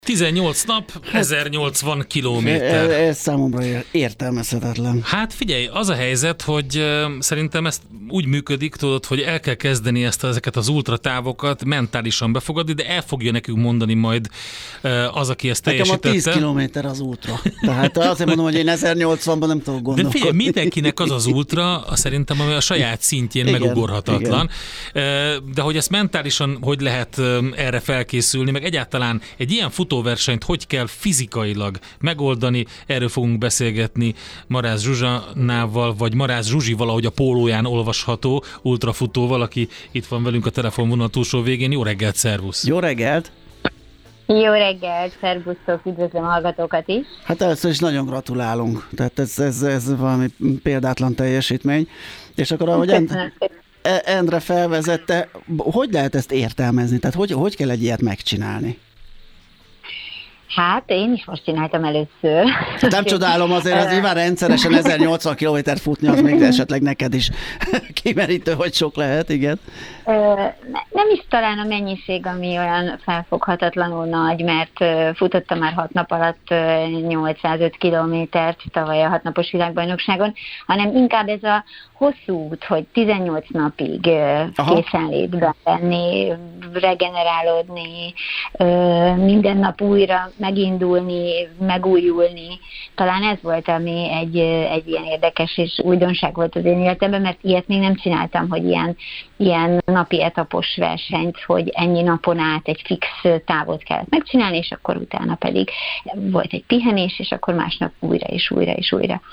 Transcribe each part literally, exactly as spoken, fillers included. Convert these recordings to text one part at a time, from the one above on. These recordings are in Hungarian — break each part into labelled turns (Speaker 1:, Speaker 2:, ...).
Speaker 1: tizennyolc nap, ezernyolcvan kilométer.
Speaker 2: Ez, ez számomra értelmezhetetlen.
Speaker 1: Hát figyelj, az a helyzet, hogy uh, szerintem ez úgy működik, tudod, hogy el kell kezdeni ezt, ezeket az ultratávokat mentálisan befogadni, de el fogja nekünk mondani majd uh, az, aki ezt teljesítette.
Speaker 2: Nekem a tíz kilométer az ultra. Tehát azért mondom, hogy én ezernyolcvanban nem tudok gondolkodni.
Speaker 1: De figyelj, mindenkinek az az ultra, szerintem, ami a saját szintjén igen, megugorhatatlan. Igen. De hogy ezt mentálisan hogy lehet erre felkészülni, meg egyáltalán egy ilyen futóversenyt hogy kell fizikailag megoldani, erről fogunk beszélgetni Marász Zsuzsanával, vagy Marász Zsuzsival, ahogy a pólóján olvasható ultrafutóval, aki itt van velünk a telefonvonal túlsó végén. Jó reggelt, szervusz!
Speaker 2: Jó reggelt!
Speaker 3: Jó reggelt, szervusztok, üdvözlöm a hallgatókat is.
Speaker 2: Hát először is nagyon gratulálunk, tehát ez, ez, ez valami példátlan teljesítmény. És akkor ahogy Endre, Endre felvezette, hogy lehet ezt értelmezni? Tehát hogy, hogy kell egy ilyet megcsinálni?
Speaker 3: Hát én is most csináltam először.
Speaker 2: Hát nem csodálom, azért az nyilván rendszeresen ezernyolcvan kilométert futni, az még esetleg neked is kimerítő, hogy sok lehet, igen.
Speaker 3: Nem is talán a mennyiség, ami olyan felfoghatatlanul nagy, mert futottam már hat nap alatt nyolcszázöt kilométert tavaly a hatnapos világbajnokságon, hanem inkább ez a hosszú út, hogy tizennyolc napig Aha. készenlétben lenni, regenerálódni, minden nap újra megindulni, megújulni. Talán ez volt, ami egy, egy ilyen érdekes és újdonság volt az én életemben, mert ilyet még nem csináltam, hogy ilyen, ilyen napi etapos versenyt, hogy ennyi napon át egy fix távot kellett megcsinálni, és akkor utána pedig volt egy pihenés, és akkor másnap újra és újra és újra.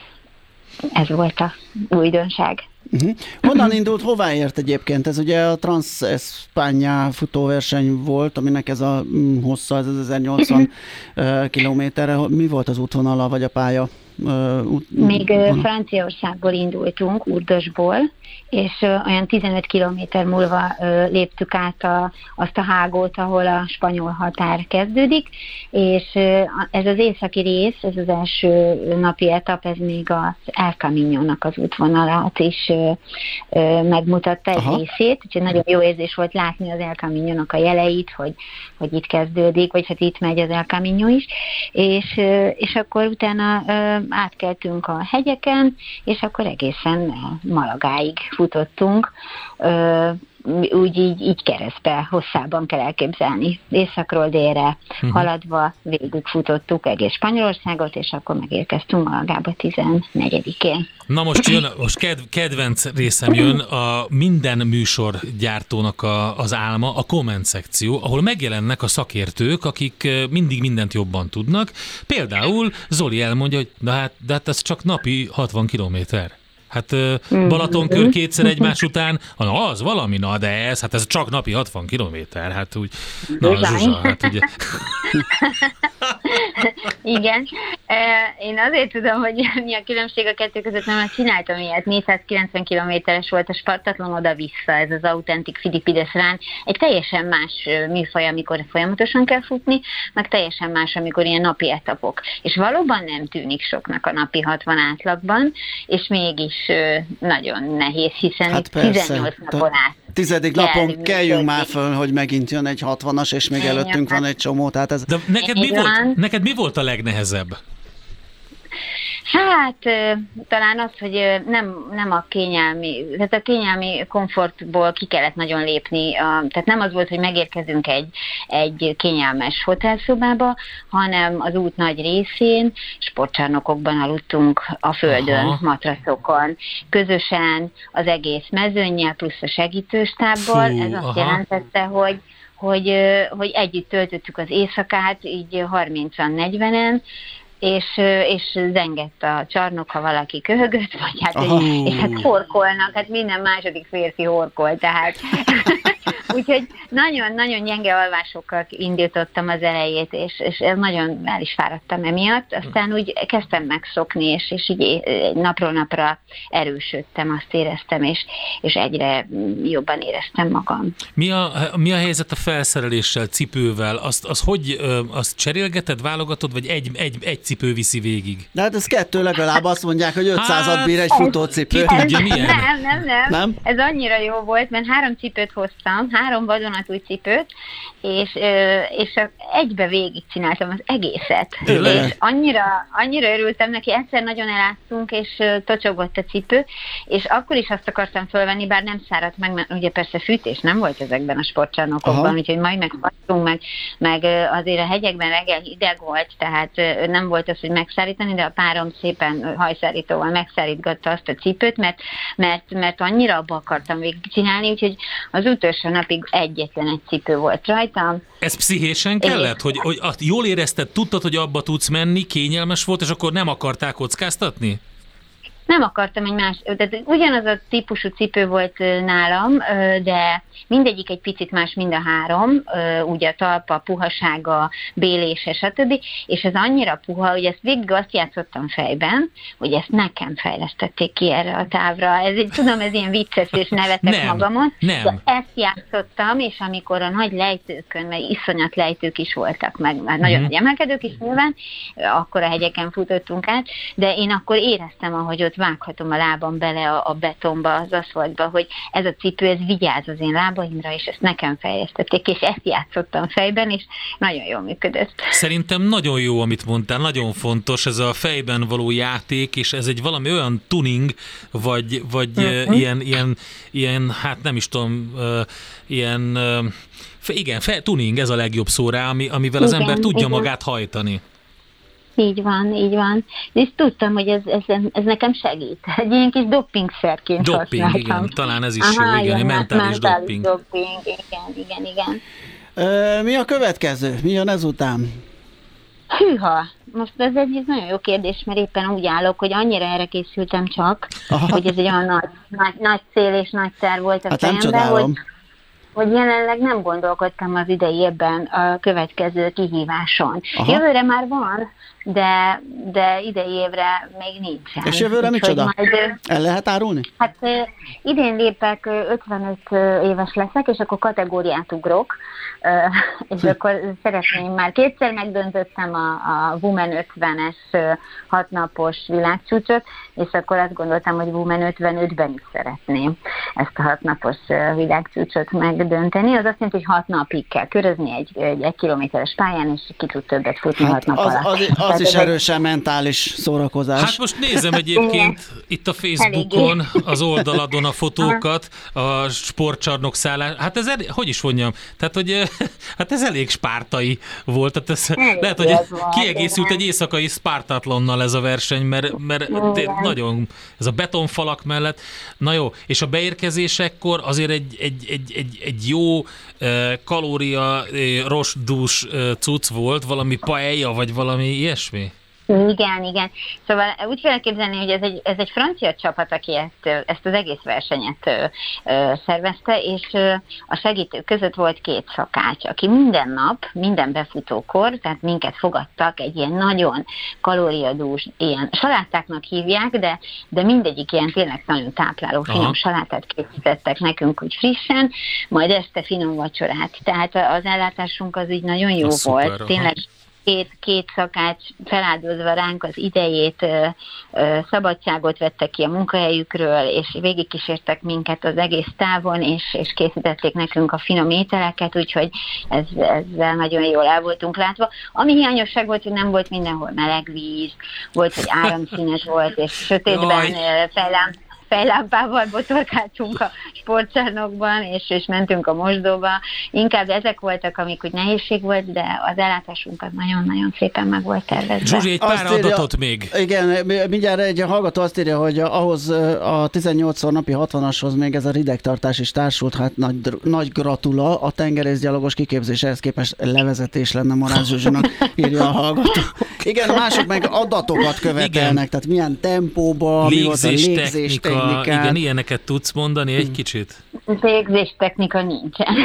Speaker 3: Ez volt a újdonság.
Speaker 2: Uh-huh. Honnan indult, hová ért egyébként? Ez ugye a Trans-España futóverseny volt, aminek ez a hossza, ez az ezernyolcvan kilométerre. Mi volt az útvonala, vagy a pálya?
Speaker 3: Út, Még útvonal? Franciaországból indultunk, Urdosból, és olyan tizenöt kilométer múlva léptük át a, azt a hágót, ahol a spanyol határ kezdődik, és ez az északi rész, ez az első napi etap, ez még az El Camino-nak az útvonalát is megmutatta egy Aha. részét, úgyhogy nagyon jó érzés volt látni az El Camino-nak a jeleit, hogy, hogy itt kezdődik, vagy hát itt megy az El Camino is, és, és akkor utána átkeltünk a hegyeken, és akkor egészen Malagáig futottunk, úgy így, így keresztbe, hosszában kell elképzelni. Északról délre uh-huh. haladva végig futottuk egész Spanyolországot, és akkor megérkeztünk Malagába tizennegyedikén.
Speaker 1: Na most jön, most ked, kedvenc részem jön, a minden műsor gyártónak a, az álma, a komment szekció, ahol megjelennek a szakértők, akik mindig mindent jobban tudnak. Például Zoli elmondja, hogy de hát, de hát ez csak napi hatvan kilométer. Hát Balatonkör kétszer egymás után, na az valami, na de ez, hát ez csak napi hatvan kilométer, hát úgy, na Zsuzsa, hát ugye.
Speaker 3: Igen, én azért tudom, hogy mi a különbség a kettő között, nem, mert csináltam ilyet, négyszázkilencven kilométeres volt a Spartathlon oda-vissza, ez az Authentic Philippides Run, egy teljesen más műfaj, amikor folyamatosan kell futni, meg teljesen más, amikor ilyen napi etapok. És valóban nem tűnik soknak a napi hatvan átlagban, és mégis nagyon nehéz, hiszen hát tizennyolc napon át.
Speaker 2: Tizedik napon kelljünk már föl, hogy megint jön egy hatvanas, és még előttünk van egy csomó. Tehát ez...
Speaker 1: De neked mi, volt, neked mi volt a legnehezebb?
Speaker 3: Hát talán az, hogy nem, nem a kényelmi, tehát a kényelmi komfortból ki kellett nagyon lépni, tehát nem az volt, hogy megérkezünk egy, egy kényelmes hotelszobába, hanem az út nagy részén sportcsarnokokban aludtunk a földön, Aha. matracokon, közösen az egész mezőnnyel plusz a segítőstábbal. Fú, ez azt aha. jelentette, hogy hogy, hogy együtt töltöttük az éjszakát, így harmincan negyvenen, és, és zengett a csarnok, ha valaki köhögött, vagy hát, egy, és hát horkolnak, hát minden második férfi horkol, tehát úgyhogy nagyon-nagyon gyenge alvásokkal indítottam az elejét, és, és nagyon el is fáradtam emiatt, aztán úgy kezdtem megszokni, és, és így napról napra erősödtem, azt éreztem, és, és egyre jobban éreztem magam.
Speaker 1: Mi a, mi a helyzet a felszereléssel, cipővel? Azt, az hogy, azt cserélgeted, válogatod, vagy egy, egy, egy cipő viszi végig?
Speaker 2: De hát ez kettő legalább, azt mondják, hogy ötszázat hát, bír egy futócipő.
Speaker 1: Ki tudja, milyen?
Speaker 3: Nem, nem, nem, nem. Ez annyira jó volt, mert három cipőt hoztam, három vadonatúj cipőt, és, és egybe végig csináltam az egészet.
Speaker 1: Tényleg?
Speaker 3: És annyira, annyira örültem neki, egyszer nagyon eláztunk, és tocsogott a cipő, és akkor is azt akartam fölvenni, bár nem száradt meg, mert ugye persze fűtés nem volt ezekben a sportcsarnokokban, úgyhogy majd megfagytunk, meg, meg azért a hegyekben reggel hideg volt, tehát nem volt az, hogy megszárítani, de a párom szépen hajszárítóval megszárítgatta azt a cipőt, mert, mert, mert annyira abba akartam végigcsinálni, úgyhogy az utolsó napig egyetlen egy cipő volt rajtam.
Speaker 1: Ez pszichésen kellett? Hogy, hogy jól érezted, tudtad, hogy abba tudsz menni, kényelmes volt, és akkor nem akartál kockáztatni?
Speaker 3: Nem akartam egy más, tehát ugyanaz a típusú cipő volt nálam, de mindegyik egy picit más, mind a három, ugye a talpa, puhasága, bélése, stb. És ez annyira puha, hogy ezt végig azt játszottam fejben, hogy ezt nekem fejlesztették ki erre a távra. Ez egy, tudom, ez ilyen vicces, és nevetek
Speaker 1: nem,
Speaker 3: magamon,
Speaker 1: nem.
Speaker 3: de ezt játszottam, és amikor a nagy lejtőkön, mert iszonyat lejtők is voltak, meg már nagyon
Speaker 1: mm.
Speaker 3: nagy emelkedők is nyilván, akkor a hegyeken futottunk át, de én akkor éreztem, ahogy ott vághatom a lábam bele a, a betonba, az aszfaltba, hogy ez a cipő, ez vigyáz az én lábaimra, és ezt nekem fejlesztették, és ezt játszottam fejben, és nagyon jól működött.
Speaker 1: Szerintem nagyon jó, amit mondtál, nagyon fontos ez a fejben való játék, és ez egy valami olyan tuning, vagy, vagy uh-huh. ilyen, ilyen, ilyen, hát nem is tudom, uh, ilyen, uh, igen, fe, tuning, ez a legjobb szó rá, ami, amivel igen, az ember tudja igen. magát hajtani.
Speaker 3: Így van, így van. És tudtam, hogy ez, ez, ez nekem segít. Egy ilyen kis doppingszerként
Speaker 1: Dopping,
Speaker 3: használtam.
Speaker 1: igen, talán ez is
Speaker 3: Aha,
Speaker 1: jó, igen,
Speaker 3: igen,
Speaker 1: mentális, mentális dopping.
Speaker 3: dopping. Igen, igen, igen.
Speaker 2: Ö, mi a következő? Mi jön ezután?
Speaker 3: Hűha! Most ez egy nagyon jó kérdés, mert éppen úgy állok, hogy annyira erre készültem csak, Aha. hogy ez egy olyan nagy, nagy, nagy cél és nagy terv volt a
Speaker 2: hát
Speaker 3: fejemben, hogy, hogy jelenleg nem gondolkodtam az idei évben a következő kihíváson. Aha. Jövőre már van, de, de idei évre még nincsen.
Speaker 2: És jövőre micsoda? Majd, el lehet árulni?
Speaker 3: Hát idén lépek, ötvenöt éves leszek, és akkor kategóriát ugrok, és hm. akkor szeretném, már kétszer megdöntöttem a, a Women ötvenes hatnapos világcsúcsot, és akkor azt gondoltam, hogy Women ötvenötben is szeretném ezt a hatnapos világcsúcsot megdönteni. Az azt jelenti, hogy hat napig kell körözni egy, egy, egy kilométeres pályán, és ki tud többet futni hát hat nap
Speaker 2: az,
Speaker 3: alatt.
Speaker 2: Az, az, az is erősen mentális szórakozás.
Speaker 1: Hát most nézem egyébként itt a Facebookon, az oldaladon a fotókat, a sportcsarnok szállás. Hát ez, elég, hogy is mondjam, tehát, hogy hát ez elég spártai volt. Tehát ez, lehet, hogy kiegészült egy éjszakai Spartatlonnal ez a verseny, mert, mert nagyon, ez a betonfalak mellett. Na jó, és a beérkezésekkor azért egy, egy, egy, egy, egy jó kalória rostdús cucc volt, valami paella, vagy valami ilyesmi?
Speaker 3: Igen, igen. Szóval úgy kell képzelni, hogy ez egy, ez egy francia csapat, aki ezt, ezt az egész versenyet ö, ö, szervezte, és ö, a segítők között volt két szakács, aki minden nap, minden befutókor, tehát minket fogadtak egy ilyen nagyon kalóriadús, ilyen salátáknak hívják, de, de mindegyik ilyen tényleg nagyon tápláló, finom Aha. salátát készítettek nekünk úgy frissen, majd este finom vacsorát. Tehát az ellátásunk az így nagyon jó az volt. Szuper, tényleg Két, két szakács feláldozva ránk az idejét, ö, ö, szabadságot vettek ki a munkahelyükről, és végigkísértek minket az egész távon, és, és készítették nekünk a finom ételeket, úgyhogy ez, ezzel nagyon jól el voltunk látva. Ami hiányosság volt, hogy nem volt mindenhol meleg víz, volt, hogy áramszínes volt, és sötétben fejlám, fejlámpával botorkáltunk a sportcsarnokban, és, és mentünk a mosdóba. Inkább ezek voltak, amik úgy nehézség volt, de az ellátásunk az nagyon-nagyon szépen meg volt tervezve.
Speaker 1: Zsuzsi, egy pár írja, adatot még.
Speaker 2: Igen, mindjárt egy hallgató azt írja, hogy ahhoz a tizennyolc napi hatvanashoz még ez a ridegtartás is társult, hát nagy, nagy gratula, a tengerészgyalogos kiképzése ehhez képest levezetés lenne Morán Zsuzsinak, írja a hallgató. Igen, a mások meg adatokat követelnek, igen. Tehát milyen tempóban, mi volt a légzés technika.
Speaker 1: Igen, ilyeneket tudsz mondani egy kicsit?
Speaker 3: Légzés technika nincsen.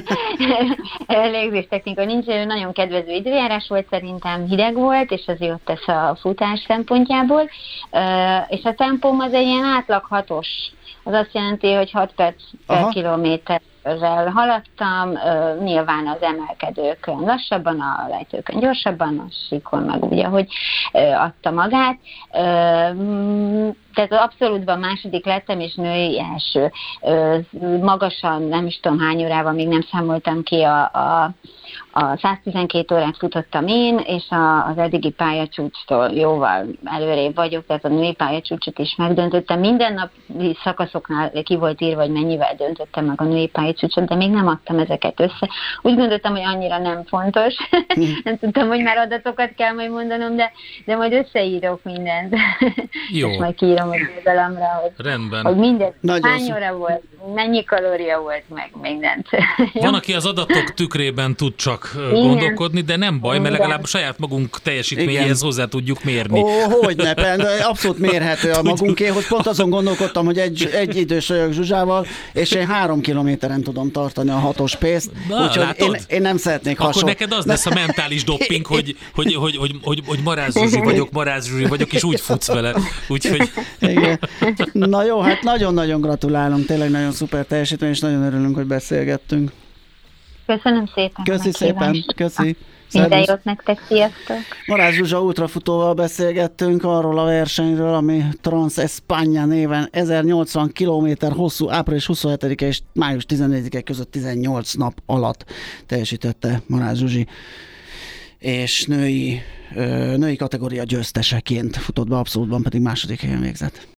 Speaker 3: Légzés technika nincsen, nagyon kedvező időjárás volt, szerintem hideg volt, és az jót tesz a futás szempontjából. És a tempóm az egy ilyen átlag hatos. Az azt jelenti, hogy hat perc per kilométer ezzel haladtam, nyilván az emelkedőkön lassabban, a lejtőkön gyorsabban, a síkon meg úgy, ahogy adta magát. Tehát abszolútban második lettem, és női első. Magasan, nem is tudom hány órával, még nem számoltam ki a, a A száztizenkét órát futottam én, és a, az eddigi pályacsúcstól jóval előrébb vagyok, tehát a női pályacsúcsot is megdöntöttem. Minden napi szakaszoknál ki volt írva, hogy mennyivel döntöttem meg a női pályacsúcsot, de még nem adtam ezeket össze. Úgy gondoltam, hogy annyira nem fontos. Nem tudtam, hogy már adatokat kell majd mondanom, de, de majd összeírok mindent.
Speaker 1: Jó.
Speaker 3: És majd kiírom az oldalamra, hogy,
Speaker 1: Rendben.
Speaker 3: hogy minden,
Speaker 2: Nagyon
Speaker 3: hány
Speaker 2: szó.
Speaker 3: óra volt, mennyi kalória volt, meg mindent.
Speaker 1: Van, aki az adatok tükrében tud csak gondolkodni, de nem baj, mert legalább saját magunk teljesítményéhez hozzá tudjuk mérni.
Speaker 2: Ó, hogyne, abszolút mérhető a magunkéhoz. Pont azon gondolkodtam, hogy egy, egy idős vagyok Zsuzsával, és én három kilométeren tudom tartani a hatos pénzt, úgyhogy én, én nem szeretnék hasonló.
Speaker 1: Akkor neked az lesz a mentális dopping, hogy, hogy, hogy, hogy, hogy, hogy Marász Zsuzsi vagyok, Marász Zsuzsi vagyok, és úgy futsz vele. Úgyhogy...
Speaker 2: Igen. Na jó, hát nagyon-nagyon gratulálunk, tényleg nagyon szuper teljesítmény, és nagyon örülünk, hogy beszélgettünk.
Speaker 3: Köszönöm szépen.
Speaker 2: Köszi szépen, köszi.
Speaker 3: Minden jót nektek, sziasztok!
Speaker 2: Marász Zsuzsa ultrafutóval beszélgettünk arról a versenyről, ami Trans España néven ezernyolcvan kilométer hosszú, április huszonhetedike és május tizennegyedike között tizennyolc nap alatt teljesítette Marász Zsuzsi, és női, női kategória győzteseként futott be, abszolútban pedig második helyen végzett.